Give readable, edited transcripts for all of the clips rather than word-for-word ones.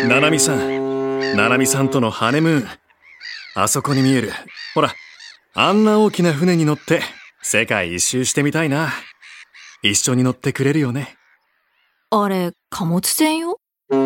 ななみさんとのハネムーン、あそこに見える、ほら、あんな大きな船に乗って世界一周してみたいな。一緒に乗ってくれるよね。 あれ、貨物船よ。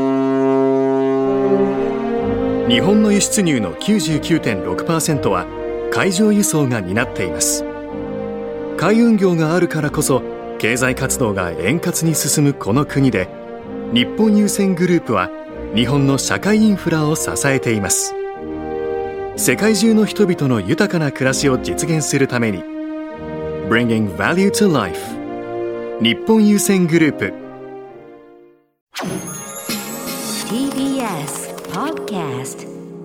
日本の輸出入の 99.6% は海上輸送が担っています。海運業があるからこそ経済活動が円滑に進むこの国で、日本郵船グループは日本の社会インフラを支えています。世界中の人々の豊かな暮らしを実現するために Bringing Value to Life 日本郵船グループ。 TBS Podcast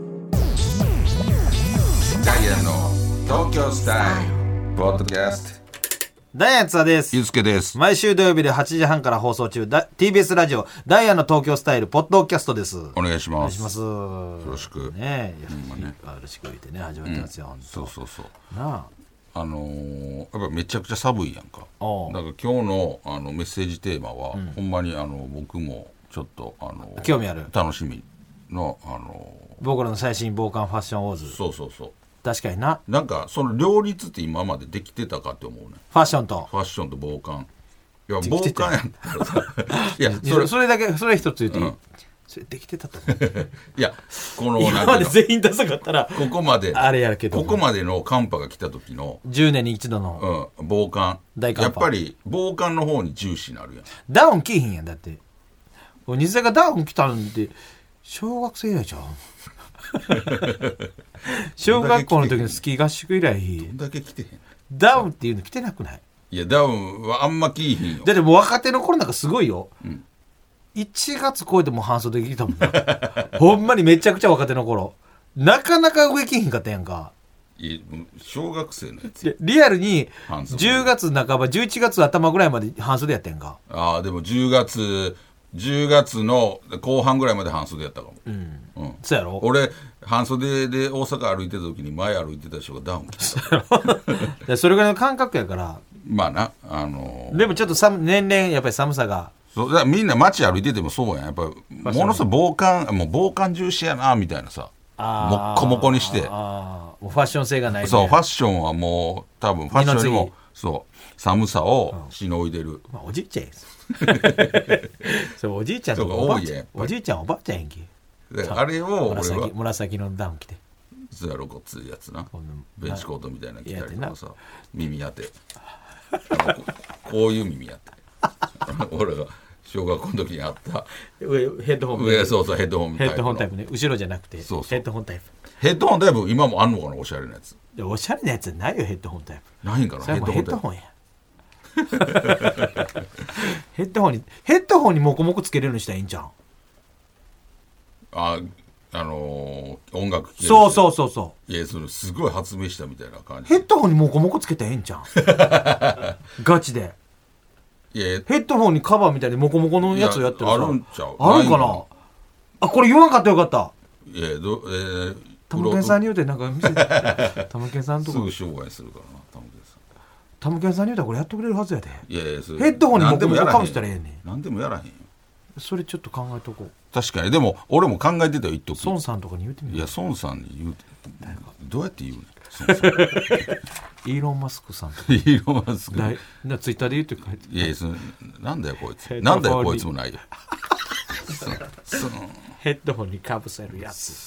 ダイアンの東京スタイルポッドキャスト。 ダイアンツアです。 ゆうすけです。 毎週土曜日で8時半から放送中、TBS ラジオダイアンの東京スタイルポッドキャストです。 お願いします。 お願いします。 よろしくねえ、よろしく言ってね、始まってますよ、 そうそうそう。 なあ、 やっぱめちゃくちゃ寒いやんか。だから今日のメッセージテーマは、ほんまに僕もちょっと興味ある、 楽しみの僕らの最新防寒ファッションウォーズ。 そうそうそう。 確かにな。 なんかその両立って今までできてたかって思うね。 ファッションと防寒。いや防寒やったらさいやそれだけ、それ一つ言っていい、それできてたと思ういやこの今まで全員ダサかったらここまであれやるけど、 ここまでの寒波が来た時の 10年に一度の、 防寒、 大寒波、 やっぱり防寒の方に重視になるやん。 ダウン着いひんやん。だって西田がダウン着たんで小学生以来ちゃう小学校の時のスキー合宿以来どんだけ着てへん。 ダウンっていうの着てなくない？ いやダウンはあんま着いひんよ。 だってもう若手の頃なんかすごいよ、1月超えてもう半袖着てたもんなほんまにめちゃくちゃ若手の頃なかなか上着ひんかったやんか。 いや小学生のやつリアルに半袖 10月半ば11月頭ぐらいまで半袖やったやんか。 ああでも10月の後半ぐらいまで半袖やったかも。 そうやろ。 俺半袖で大阪歩いてた時に前歩いてた人がダウン着てたそれぐらいの感覚やから。 まあなでもちょっと年々やっぱり寒さがそうだからみんな街歩いててもそうやん。やっぱものすごい防寒重視やなみたいなさ、もっこもこにして、 もうファッション性がない、ね、 そうファッションはもう多分ファッションよりもそう寒さをしのいでる、 おじいちゃんやそうおじいちゃんとか多いやん。 おじいちゃんおばあちゃんやんけ。 あれを俺は紫のダウン着てそうやろごっついやつな、ベンチコートみたいなの着たりとかさ、耳当てこういう耳当て俺が小学校の時にあったヘッドホン、 そうヘッドホンタイプのヘッドホンタイプね、後ろじゃなくてそうヘッドホンタイプ。 ヘッドホンタイプ今もあんのかな、おしゃれなやつ。 おしゃれなやつないよヘッドホンタイプ。 ないんかな。 それもヘッドホンやヘッドホンにモコモコつけれるようにしたらいいんじゃん。 音楽聴ける。 そういやそれすごい発明したみたいな感じ。 ヘッドホンにモコモコつけたらええんじゃんガチで。 いやヘッドホンにカバーみたいにモコモコのやつをやってるさ、 あるんちゃう。 あるんかな。あ、これ言わんかったよかった。 いやタムケンさんに言うてなんか見せてタムケンさんとかすぐ商売するからな。 タムケンさんに言うたらこれやってくれるはずやで。 いやヘッドホンにモコモコかぶしたらええねん。 何でもやらへんよ。 それちょっと考えとこう。 確かに。でも俺も考えてたよ一時。 孫さんとかに言うてみる。 いや孫さんに言うてどうやって言うねんイーロン・マスクさんとかイーロン・マスクツイッターで言うて書いて。 いやなんだよこいつなんだよこいつもないよヘッドホンにかぶせるやつ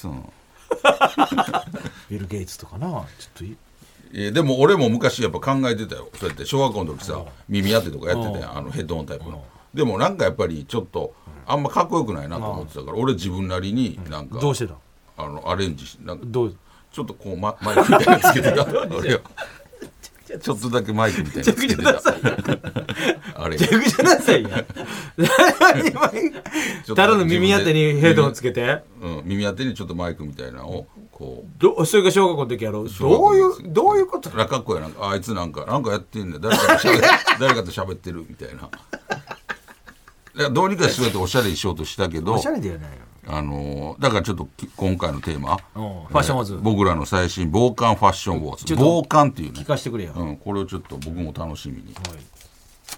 ビル・ゲイツとかな。ちょっとでも俺も昔やっぱ考えてたよ。そうやって小学校の時さ耳当てとかやってたやん、ヘッドホンタイプの。でもなんかやっぱりちょっとあんまかっこよくないなと思ってたから、俺自分なりになんかどうしてたアレンジなんかどうちょっとこう、マイクみたいなのつけてた俺はちょっとだけマイクみたいなのつけてたあれめちゃくちゃなさいやただの耳当てにヘッドホンつけて、 耳当てにちょっとマイクみたいなのをこうそれが小学校の時やろう。どういうこと。 かっこいい。なんかあいつなんかやってんねん誰かと喋ってるみたいな。どうにかしようとおしゃれにしようとしたけど、 おしゃれではないよ。だからちょっと今回のテーマ、 ファッションウォーズ、 僕らの最新防寒ファッションウォーズ、防寒っていうね。 聞かせてくれよ。 これをちょっと僕も楽しみに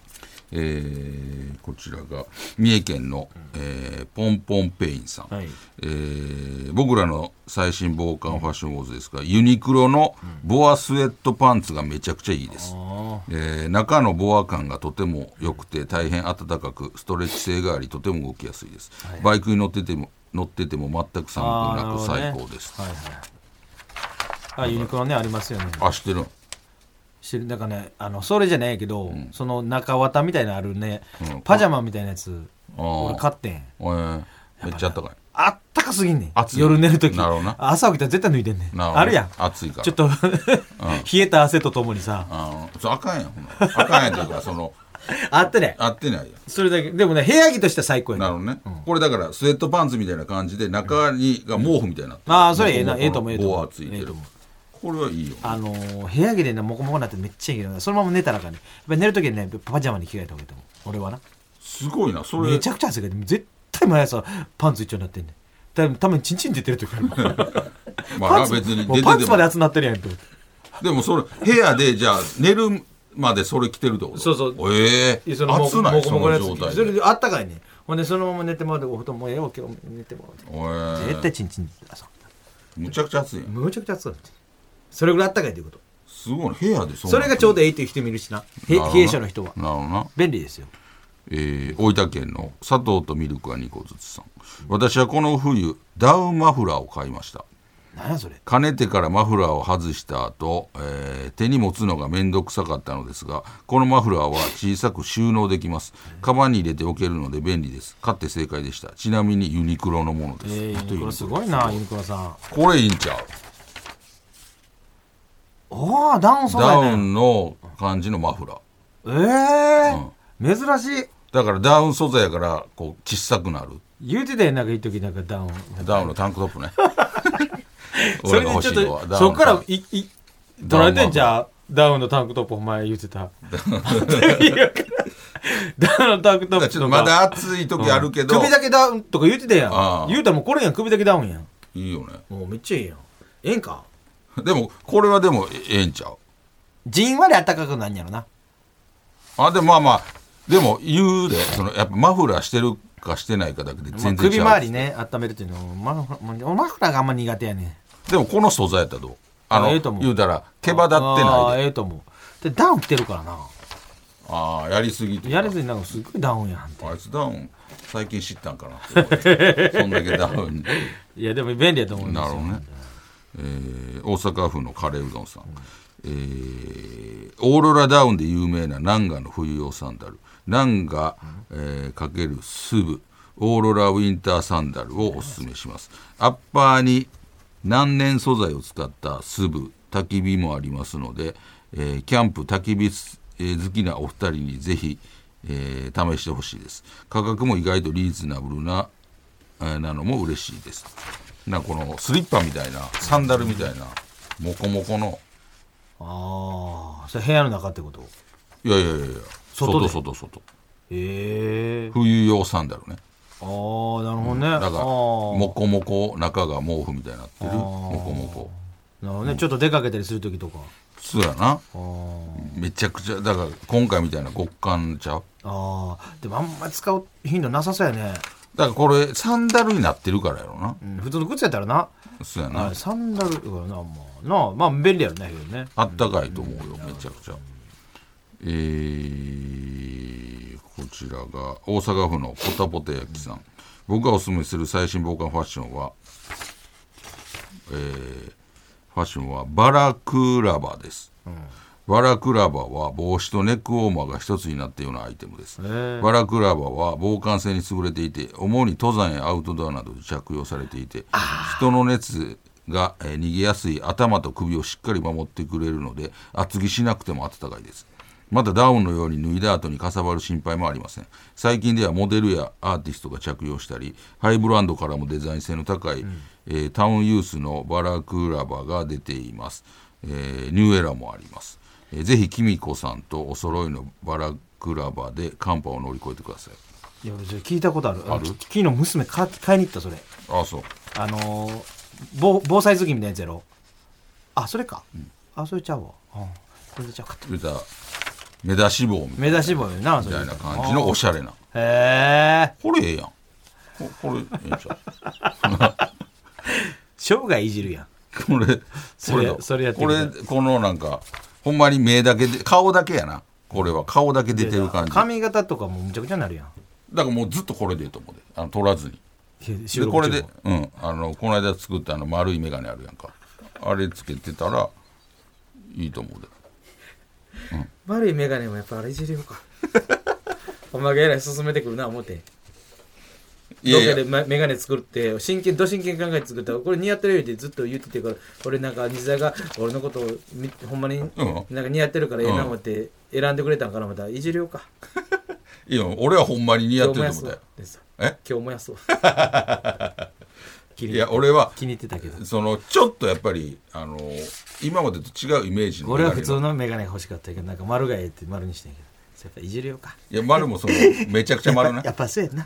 こちらが三重県の、ポンポンペインさん、 はい僕らの最新防寒ファッションウォーズですが、ユニクロのボアスウェットパンツがめちゃくちゃいいです、中のボア感がとても良くて大変暖かくストレッチ性がありとても動きやすいです、バイクに乗ってても全く寒くなく最高です。 ユニクロねありますよね。 あ、知ってる。 だからねそれじゃないけど、その中綿みたいなのあるね、パジャマみたいなやつ俺買ってん。 めっちゃあったかい。 あったかすぎんねん。 暑い夜寝るときな朝起きたら絶対脱いでんねん。あるやん暑いからちょっと冷えた汗とともにさ、 あかんやんあかんやんっていうかあってね、 合ってないやん。 それだけでもね部屋着としては最高や。 なるほどね、これだからスウェットパンツみたいな感じで中にが毛布みたいになってる。 ああそれええな、ええと思う、ええと思う。 棒はついてる。これはいいよ。 部屋着でねモコモコになってめっちゃいいけど、そのまま寝たらかね、やっぱり寝るときにねパジャマに着替えた方がいいと思う俺はな。 すごいなそれ。 めちゃくちゃ汗かいて絶対毎朝パンツ一丁になってんねん。たまにチンチン出てるときあるまあ別に出ててもパンツまで熱なってるやんと。 でもそれ部屋でじゃあ寝るまでそれ着てるってこと。 そうそう。 暑ないその状態で。 それであったかいね。ほんでそのまま寝てもらってお布団もうええわ今日寝てもらって。絶対チンチンむちゃくちゃ暑いやん。 むちゃくちゃ暑い。それぐらいあったかいということ。 すごい部屋でそれがちょうどいいっていう人もいるしな。冷え性の人は。 なるほどな。 便利ですよ。 大分県の砂糖とミルクは2個ずつさん。私はこの冬ダウンマフラーを買いました。 何やそれ。 かねてからマフラーを外した後、手に持つのがめんどくさかったのですが、このマフラーは小さく収納できます。カバンに入れておけるので便利です。買って正解でした。ちなみにユニクロのものです。 ユニクロすごいな。ユニクロさんこれいいんちゃう。 ああダウン素材ね。 ダウンの感じのマフラー。 珍しい。 だからダウン素材やからこう小さくなる。 言うてたよなんかいい時なんかダウンのタンクトップねそれでちょっとそっから取られてんじゃん。ダウンのタンクトップお前言うてたダウンのタンクトップとかまだ暑い時あるけど、 首だけダウンとか言うてたやん。言うたらもうこれやん、首だけダウンやん。 いいよね。 もうめっちゃいいやん。ええんか。 でもこれはでもええんちゃう。 じんわり暖かくなんやろな。 でもまあでも言うでやっぱマフラーしてるかしてないかだけで全然違う、 首周りね温めるっていうのマフラーがあんま苦手やね。 でもこの素材やったらどう。言うたら毛羽立ってないで。 ええと思う。でダウン着てるからな。 やりすぎなんかすごいダウンやんって。 あいつダウン最近知ったんかなってそんだけダウンいやでも便利やと思うんですよ。 なるほどね。大阪府のカレーうどんさん、オーロラダウンで有名なナンガの冬用サンダル、ナンガ、×スブオーロラウィンターサンダルをおすすめします。アッパーに難燃素材を使ったスブ焚き火もありますので、キャンプ焚き火好きなお二人にぜひ、試してほしいです。価格も意外とリーズナブルなのも嬉しいです。なんかこのスリッパみたいなサンダルみたいなモコモコの。 それ部屋の中ってこと。 いや外。冬用サンダルね。 なるほどね。 だからモコモコ中が毛布みたいになってるモコモコ。 なるほどね。ちょっと出かけたりする時とか。 そうやな。めちゃくちゃだから今回みたいな極寒ちゃう。 でもあんまり使う頻度なさそうやね。 だからこれサンダルになってるからやろな。 普通の靴やったらな。 そうやな。 サンダルなまあ便利やろね。 あったかいと思うよめちゃくちゃ。こちらが大阪府のポタポタ焼きさん。僕がおすすめする最新防寒ファッションはバラクラバです。バラクラバは帽子とネックウォーマーが一つになったようなアイテムです。バラクラバは防寒性に優れていて、主に登山やアウトドアなどで着用されていて、人の熱が逃げやすい頭と首をしっかり守ってくれるので、厚着しなくても暖かいです。またダウンのように脱いだ後にかさばる心配もありません。最近ではモデルやアーティストが着用したり、ハイブランドからもデザイン性の高い、タウンユースのバラクラバが出ています。ニューエラもあります。ぜひキミコさんとお揃いのバラクラバで寒波を乗り越えてください。 いや聞いたことある。昨日娘買いに行ったそれ。 そう。 防災頭巾みたいなやつやろ。それか。それちゃうわ。それちゃうかった。 目出し帽目出し帽よな、 みたいな感じのおしゃれな。 へえ。 これええやん。これええんちゃう生涯いじるやん。 これやってこれこのなんかほんまに目だけで顔だけやな。これは顔だけ出てる感じ。 髪型とかもむちゃくちゃになるやん。 だからもうずっとこれでいいと思うで、取らずに。でこれで、この間作った丸い眼鏡あるやんか、あれつけてたらいいと思うで、 丸い眼鏡もやっぱあれいじるよかお前がえらい進めてくるな思って。ロケで眼鏡作って真剣考えて作ったらこれ似合ってるよってずっと言っててから、俺なんか西田が俺のことをほんまになんか似合ってるからええな思って選んでくれたんかな、またいじるよかいや俺はほんまに似合ってると思ったよ。今日もやそういや俺は気に入ってたけど、 ちょっとやっぱり今までと違うイメージの。 俺は普通の眼鏡が欲しかったけど、なんか丸がええって丸にしてんけど、やっぱいじるよか。 いや丸もめちゃくちゃ丸なやっぱそうやな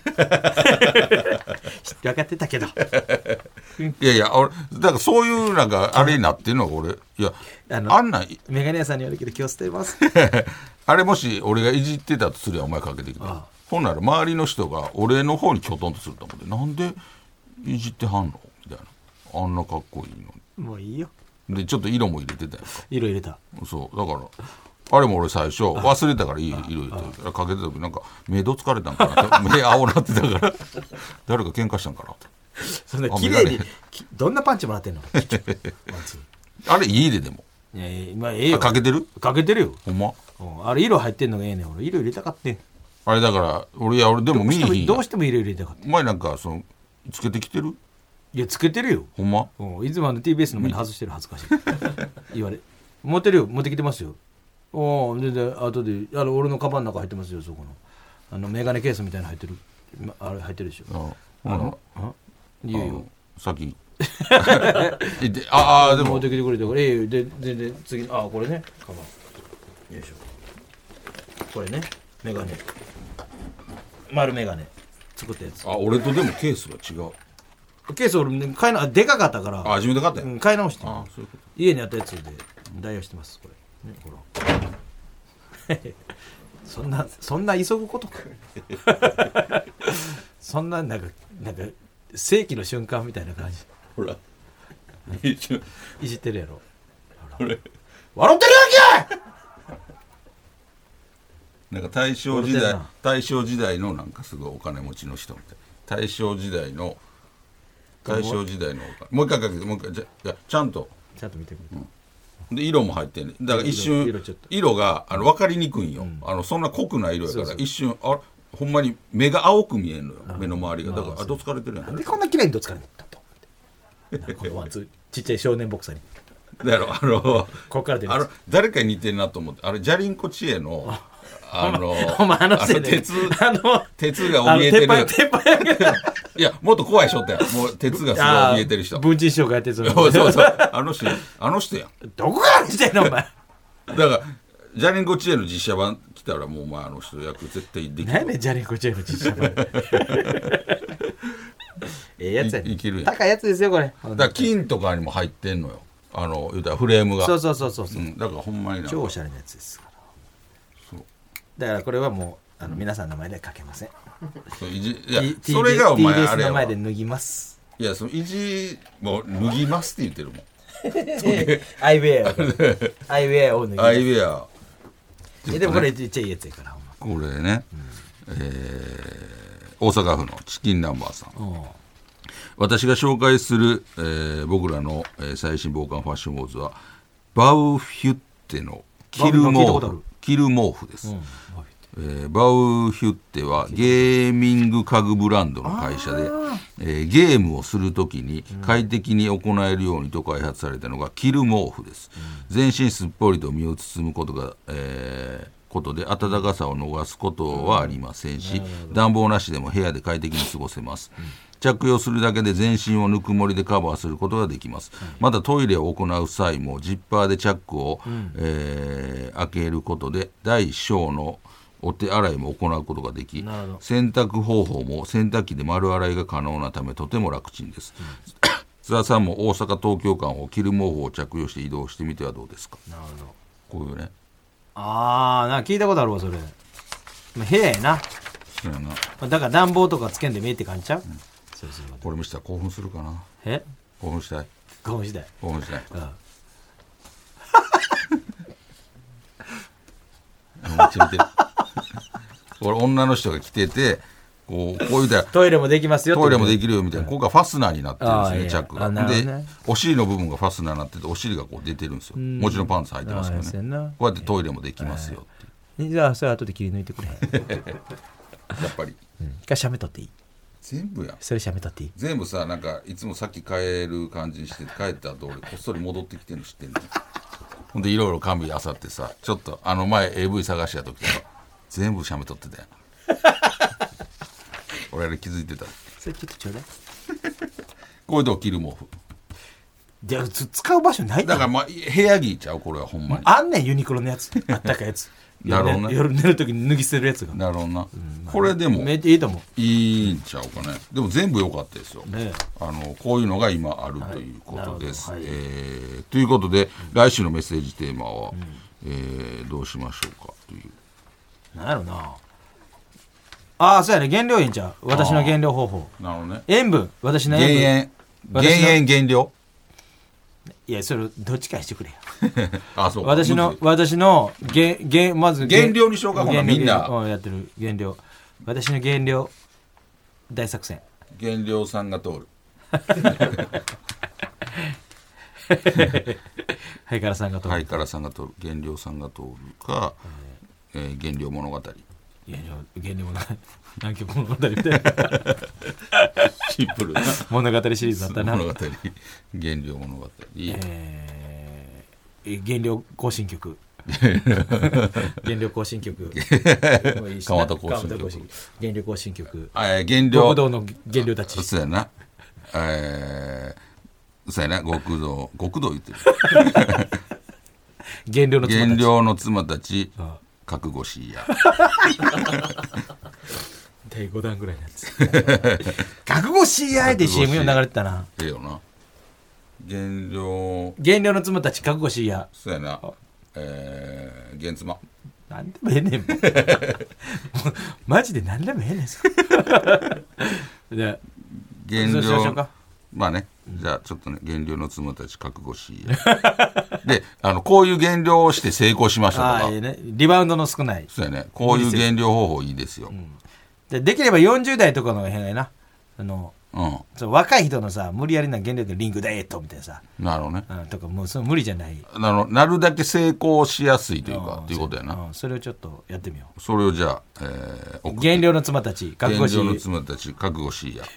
分かってたけどいや俺だからそういうなんかあれになってるのが俺、いやあんな眼鏡屋さんに言われるけど今日捨てますあれもし俺がいじってたとすりゃお前かけてきた。ほんなら周りの人が俺の方にきょとんとすると思って、なんでいじってはんのみたいな、あんなかっこいいのに。 もういいよ。 でちょっと色も入れてたやんか。 色入れた。 そうだからあれも俺最初忘れたからいい色入れてかけてた時なんか目どつかれたんかなって目青なってたから誰か喧嘩したんかなって。 そんな綺麗にどんなパンチもらってんのあれいいででも。 いや今ええよ。 かけてるよ。 ほんま。 あれ色入ってんのがええねん。俺色入れたかってん。 あれだから俺でも見えひん。 どうしても色入れたかって。 お前なんかつけてきてる。 いやつけてるよ。 ほんま。 いつもTBS の前に外してる、恥ずかしい言われ持ってるよ、持ってきてますよ。全然後で俺のカバンの中入ってますよ。そこのメガネケースみたいなの入ってる、あれ入ってるでしょ。いいよ先でも持ってきてくれたからで全然次これねカバンよいしょ、これねメガネ丸メガネ作ったやつ。 俺とでもケースが違う。 ケース俺買いでかかったから自分で買ったよ。 買い直して。 そういうこと。 家にあったやつで代用してますこれ、ね、ほらそんな急ぐことかそんななんか世紀の瞬間みたいな感じ。 ほらいじってるやろ。 笑ってるやんけなんか大正時代のなんかすごいお金持ちの人みたい。大正時代のお金もう一回かけてもう一回じゃちゃんと見てくれ、 で色も入ってんね。だから一瞬色が分かりにくいんよ、そんな濃くない色やから一瞬ほんまに目が青く見えんのよ、目の周りが。だからどつかれてるやん。 なんでこんな綺麗にどつかれてんだとこのワンツーちっちゃい少年ボクサーにだろこっから出る誰かに似てるなと思って、ジャリンコ知恵のお前鉄が怯えてる。 鉄板やけどいやもっと怖い人ってもう鉄がすごい怯えてる人。 文珍師匠がやってる。そうあの人やん。 どこからしてんのお前。 だからジャリンコ知恵の実写版来たらもうお前役絶対できる。 何ねジャリンコ知恵の実写版やつやね。 いけるやん。 高いやつですよこれ。 だから金とかにも入ってんのよ、言うたらフレームが。 そう、 だからほんまに超おしゃれなやつですから。だからこれはもう皆さんの前ではかけません。 いやそれがお前あれ TBS の前で脱ぎます。 いやもう脱ぎますって言ってるもんアイウェアを脱ぎます。 アイウェアでもこれちっちゃいやつやからこれね、大阪府のチキンナンバーさん。私が紹介する、僕らの、最新防寒ファッションウォーズはバウフュッテのキル毛布です。バウフュッテはゲーミング家具ブランドの会社で、ゲームをするときに快適に行えるようにと開発されたのがキル毛布です。全身すっぽりと身を包むことで暖かさを逃すことはありませんし、暖房なしでも部屋で快適に過ごせます。着用するだけで全身をぬくもりでカバーすることができます。またトイレを行う際もジッパーでチャックを、開けることで大小のお手洗いも行うことができ、洗濯方法も洗濯機で丸洗いが可能なためとても楽ちんです。津田さんも大阪東京間を着る毛布を着用して移動してみてはどうですか。なるほど。こういうねなんか聞いたことあるわそれ。まあ、部屋やな。 そうやな。 だから暖房とかつけんでもいいって感じちゃう。そうそう。 これ見したら興奮するかな。興奮したい。 興奮したい。 興奮したい。めっちゃ見てる。俺女の人が来ててこういうたらトイレもできますよ。 トイレもできるよみたいな。ここがファスナーになってるんですね、チャックが。 で、 お尻の部分がファスナーになっててお尻がこう出てるんですよ。もちろんパンツ履いてますけどね。こうやってトイレもできますよっていう。 じゃあそれ後で切り抜いてくれ。やっぱり。 一回写メ撮っていい？ 全部やん。 それ写メ撮っていい？ 全部さ、なんかいつもさっき帰る感じにして帰った後俺こっそり戻ってきてるの知ってんの。ほんでいろいろ紙あさってさ、ちょっと前 AV 探した時とか全部写メ撮ってたやん。俺あれ気づいてた。 それちょっとちょうだい。 こういうとこ着る毛布。 じゃあ使う場所ないだからまあ部屋着ちゃうこれはほんまに。 あんねんユニクロのやつ。あったかいやつ。 なるほどね。 夜寝る時に脱ぎ捨てるやつが。 なるほどな。これでもめっちゃいいと思う。 いいんちゃうかね。でも全部良かったですよ。こういうのが今あるということです。ということで来週のメッセージテーマはどうしましょうかという。 なんやろな。そうやね。減量いいんちゃう。私の減量方法。 なるほどね。 塩分。私の塩分。減塩減量。 いやそれどっちかしてくれよ。 そう。 私のまず減量にしようか。ほなみんなやってる減量。私の減量大作戦。 減量さんが通る。 ハイカラさんが通る。 ハイカラさんが通る。減量さんが通るか。減量物語。 減量物語。南極物語みたいな。 シンプルな物語シリーズだったな。 物語。減量物語。 減量行進曲。減量行進曲。 川田行進曲。 減量行進曲。 減量。 極道の減量たち。 そうやな。そうやな。極道言ってる。 減量の妻たち。覚悟しいや。 第5弾ぐらいのやつ。覚悟しいやって CM 流れてたな。 ええよな。減量の妻たち覚悟しいや。 そうやな。減妻。 なんでもええねん。マジでなんでもええねん。で減量。まあね。じゃあちょっとね減量の妻たち覚悟しいや。でこういう減量をして成功しましたとか。 リバウンドの少ない。 そうやね。こういう減量方法いいですよ。 できれば40代とかの辺がいいな。若い人のさ無理やりな減量でリングダイエットみたいなさ。 なるほどね。 とかもうその無理じゃない。 なるだけ成功しやすいというかっていうことやな。 それをちょっとやってみよう。それをじゃあ減量の妻たち覚悟しいや。 減量の妻たち覚悟しいや。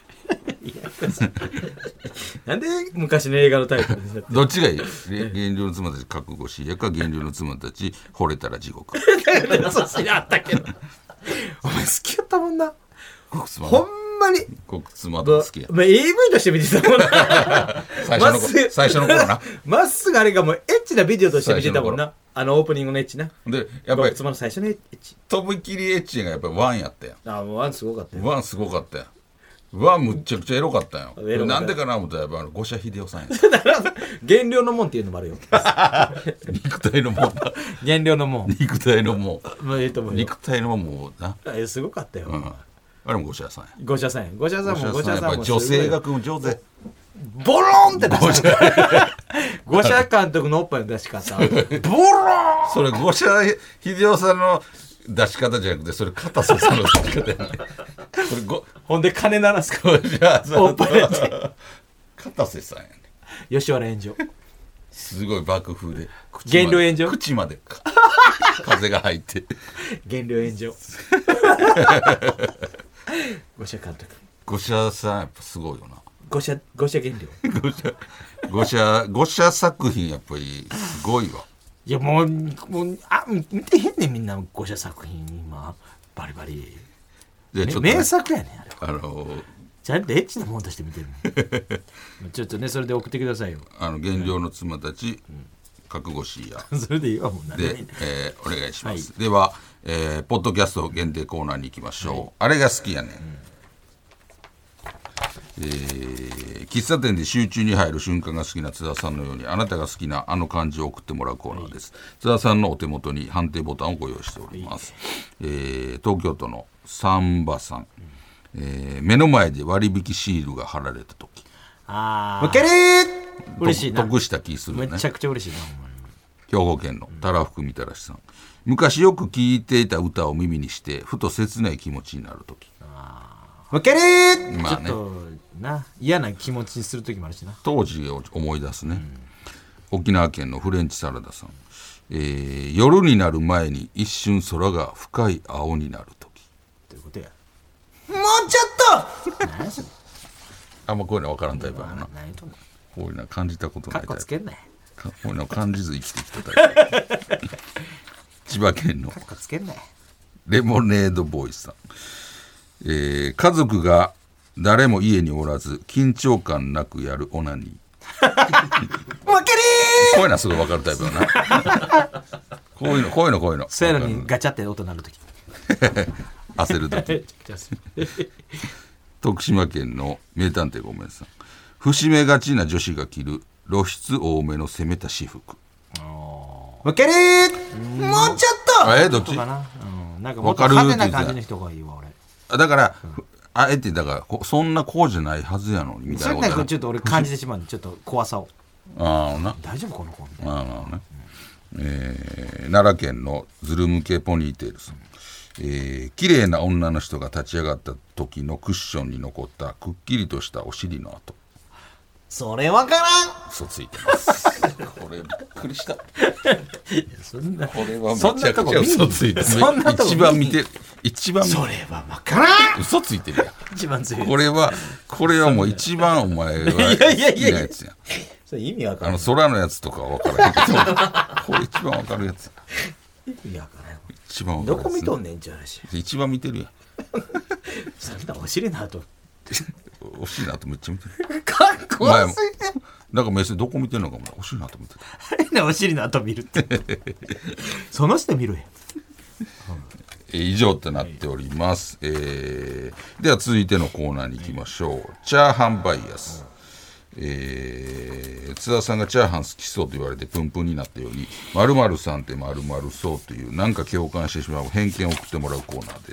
なんで昔の映画のタイトルになってどっちがいい？減量の妻たち覚悟しいやか減量の妻たち惚れたら地獄。 そうあったけどお前好きやったもんな。ほんまに極妻と好きや。 AV として見てたもんな。 最初の頃な。 まっすぐあれがもうエッチなビデオとして見てたもんな。オープニングのエッチな。 でやっぱり妻の最初のエッチとびきりエッチがやっぱりワンやったやん。 もうワンすごかったよ。 ワンすごかったやん。むっちゃくちゃエロかったよ。なんでかな思ったらやっぱ五社秀夫さんや。 減量のもんっていうのもあるよ。 肉体のもん。 減量のもん。 肉体のもん。肉体のもんもな。 すごかったよ。 あれも五社さんや。 五社さんや。五社さんも女性が組む上手。 ボロンって出した五社監督のおっぱいの出し方。ボロン。 それ五社秀夫さんの出し方じゃなくてそれ片瀬さんの出し方やね。 ほんで金鳴らすか。 おっぱい片瀬さんやね。 吉原炎上。 すごい爆風で減量炎上。 口まで風が入って減量炎上。五社監督。 五社さんやっぱすごいよな。 五社減量。 五社作品やっぱりすごいわ。 いやもう見てへんねんみんな五社作品今バリバリ。名作やねんあれ。ちゃんとエッチなもんとして見てる。ちょっとねそれで送ってくださいよ。 減量の妻たち覚悟しいや。 それでいいわもう。 でお願いします。ではポッドキャスト限定コーナーに行きましょう。あれが好きやねん。 喫茶店で集中に入る瞬間が好きな津田さんのように、あなたが好きなあの漢字を送ってもらうコーナーです。津田さんのお手元に判定ボタンをご用意しております。東京都のサンバさん、目の前で割引シールが貼られた時、 むけるー嬉しいな。 得した気するよね。 めちゃくちゃ嬉しいな。 兵庫県のたらふくみたらしさん、昔よく聴いていた歌を耳にしてふと切ない気持ちになる時。 むけるー、 まあね、 ちょっとな嫌な気持ちにする時もあるしな。 当時を思い出すね、沖縄県のフレンチサラダさん、夜になる前に一瞬空が深い青になる時。 ということや。もうちょっと何それ。 あんまこういうの分からんタイプやもんな。 何とんの。 こういうの感じたことないタイプ。 カッコつけんなよ。 こういうの感じず生きてきたタイプ。千葉県のカッコつけんなよ。 レモネードボーイさん、家族が誰も家におらず緊張感なくやるオナニー。 負けこういうのはすごい分かるタイプよな。こういうのそうやのにガチャって音鳴るとき。 焦るとき。徳島県の名探偵ごめんさん、節目がちな女子が着る露出多めの攻めた私服。 負けるー、もうちょっとどっちかな、なんかもっと派手な感じの人がいいわ俺。 だから、あえてだからそんなこうじゃないはずやのにみたいなことやな。 ちょっと俺感じてしまうんで、ちょっと怖さを。 な大丈夫この子みたいな。 奈良県のズル向けポニーテールさん、綺麗な女の人が立ち上がった時のクッションに残ったくっきりとしたお尻の跡。 それわからん。 嘘ついてます。これびっくりした。 そんなこれはめちゃくちゃ嘘ついてる。一番見てる。 それはわからん。 嘘ついてるやん。 一番強い。 これはもう一番お前が好きなやつやん。 それ意味わからん。 空のやつとかは分からへんけど、これ一番分かるやつ。 意味わからん。 一番分かるやつ。 どこ見とんねんちゅう話。 一番見てるやん。 そんなお尻の後。 惜しいなとめっちゃ見てる。 かっこ悪すぎて。 なんか目線どこ見てんのかも惜しいなと見てる。 変なお尻の後見るって。その人見ろや。 以上となっております。では続いてのコーナーに行きましょう。チャーハンバイアス。津田さんがチャーハン好きそうと言われてプンプンになったように、〇〇さんって〇〇そうというなんか共感してしまう偏見を送ってもらうコーナーです。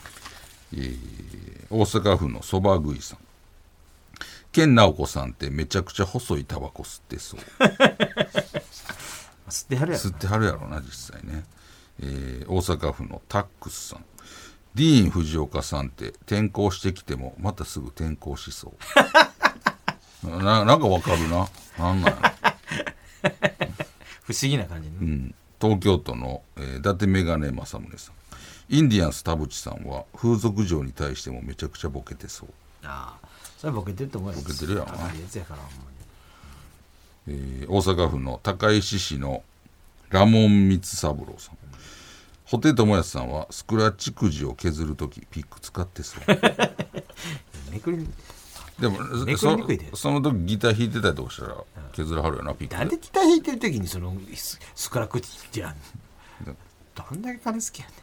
大阪府のそば食いさん、健直子さんってめちゃくちゃ細いタバコ吸ってそう。 吸ってはるやろ。 吸ってはるやろな実際ね。大阪府のタックスさん、ディーン・藤岡さんって転校してきてもまたすぐ転校しそうなんかわかるな。なんなんやろ。 不思議な感じね。 東京都の、伊達メガネ正宗さん、インディアンス田淵さんは風俗嬢に対してもめちゃくちゃボケてそう。 ああ、それはボケてると思うよ。 ボケてるやろな。 高いやつやからほんまに。 大阪府の高石市のラモン光三郎さん、布袋寅泰さんはスクラッチくじを削るときピック使ってそう。 めくりでもめくりにくいで。 その時ギター弾いてたりとかしたら削らはるよな、ピックで。 なんでギター弾いてる時にそのスクラッチってやんの。どんだけ金好きや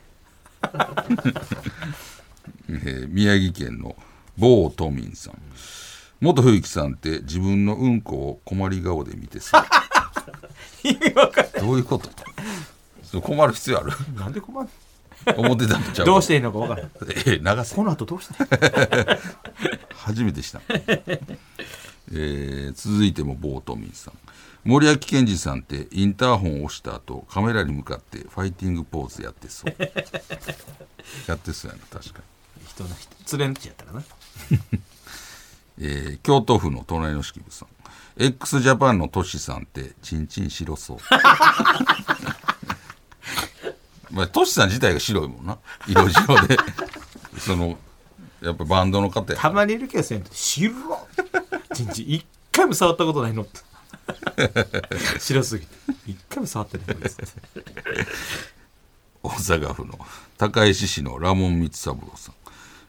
ねん。宮城県の某都民さん、元冬木さんって自分のうんこを困り顔で見てそう。 意味わかんない。 どういうこと？困る必要ある？ なんで困る思ってたんちゃう？ どうしていいのかわからん。 流せ。 この後どうして初めてした。続いても某都民さん、森脇健児さんってインターホンを押した後カメラに向かってファイティングポーズやってそうやってそうやな、確かに。 人の連れんちやったらな。 京都府の隣の式部さん、 x ジャパンのトシさんってチンチン白そう。まあ、トシさん自体が白いもんな、色白で。そのやっぱバンドの方やたまにいるけどせんと白っちんちん一回も触ったことないのって白すぎて一回も触ってないのです。 大阪府の高石市のラモン光三郎さん、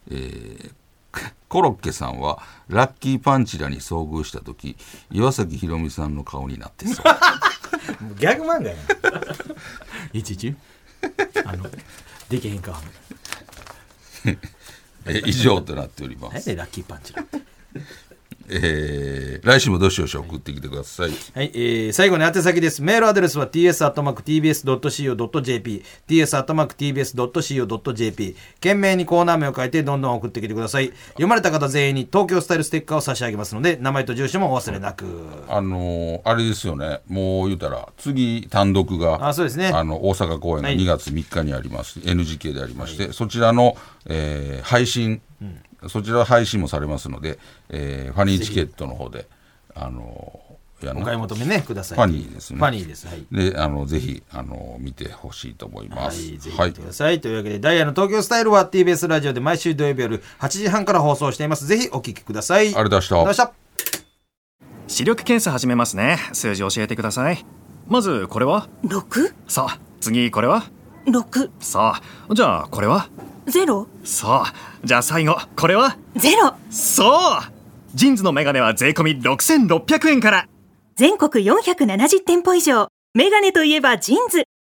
コロッケさんはラッキーパンチラに遭遇した時岩崎宏美さんの顔になってそう。 ギャグ漫画やいちいちできへんか。 以上となっております。 何でラッキーパンチラって来週もどしどし送ってきてください。 はい、最後に宛先です。メールアドレスは ts@tbs.co.jp ts@tbs.co.jp 懸命にコーナー名を書いてどんどん送ってきてください。読まれた方全員に東京スタイルステッカーを差し上げますので、名前と住所もお忘れなく。 あれですよね、もう言うたら次単独がそうですね、 大阪公演が2月3日にあります、NGK でありまして、そちらの、配信、そちら配信もされますので、ファニーチケットの方でお買い求めねください。 ファニーですね。 ファニーです。はい。 でぜひ見てほしいと思います。 はい、ぜひ見てください。というわけでダイヤの東京スタイルは TBS ラジオで毎週土曜日夜8時半から放送しています。ぜひお聞きください。ありがとうございました。 視力検査始めますね。数字教えてください。まずこれは 6？ さあ次これは 6。 さあじゃあこれは 0。 さあじゃあ最後これは 0。 そうジンズのメガネは税込み6600円から。 全国470店舗以上、メガネといえばジンズ。